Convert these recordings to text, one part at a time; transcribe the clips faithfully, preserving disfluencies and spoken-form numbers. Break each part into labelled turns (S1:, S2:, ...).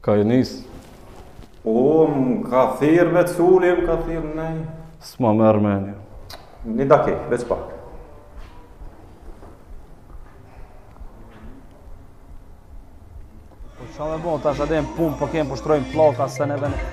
S1: Ka ju nis?
S2: O, më ka thirë me të suli, më ka thirë nej.
S1: S'ma merë menja.
S2: Një dake, veç pak.
S3: Po qa me bon, tash adem pun, po kem pushtrojmë plaka, se neve në...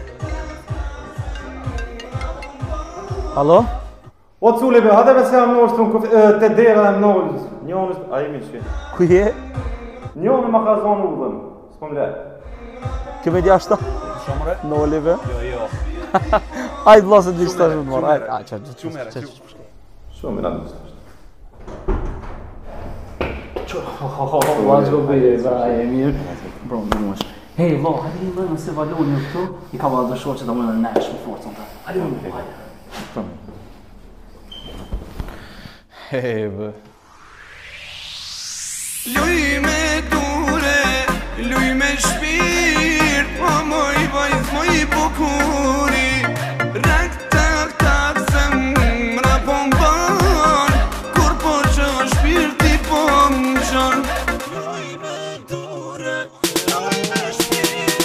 S3: Alo?
S2: O të suli, be, hade me se jam nërës të në të dera dhe më nërës. Njënës, a i mi që.
S3: Ku je?
S2: Njënë ma ka zonë u dhëmë, s'kom le.
S3: Keme dja shta?
S2: Shumëre?
S3: Në olive?
S2: Jo, jo.
S3: Ajde vlasë të gjithë të shumë të marë, ajde, ajde, ajde,
S2: Shumëre,
S3: ajde,
S2: shumëre. Shumëre, në gjithë.
S3: Vazhë go bejë, za e mirë. Bro, në mësh. Hej, lo, hajde një mënë se valoni në këtu, i ka valë dëshorë që da mënë në nesh më forë, të hajde më, hajde.
S1: Hej, bë.
S4: Luj me dure, luj me shpirt, o moj vajz, moj bukuri. Rak tak tak zemra po mban, kur po që shpirti po më gjan. Luj me dure, luj me shpirt.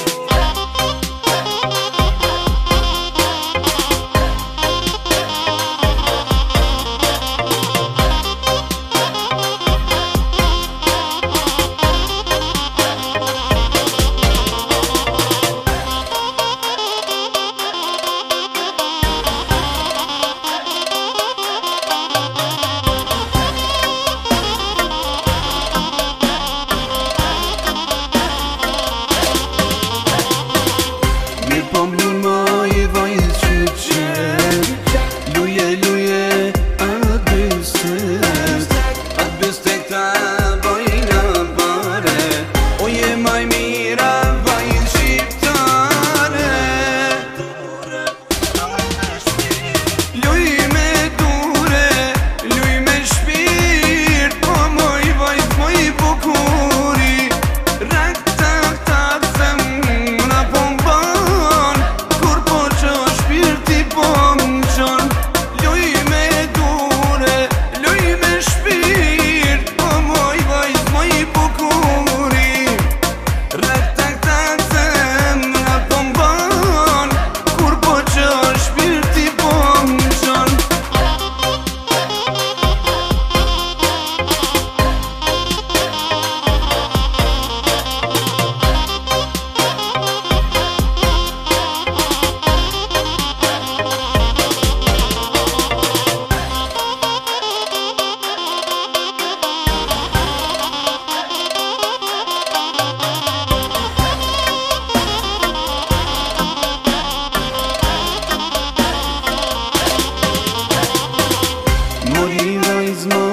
S4: Mori vajz,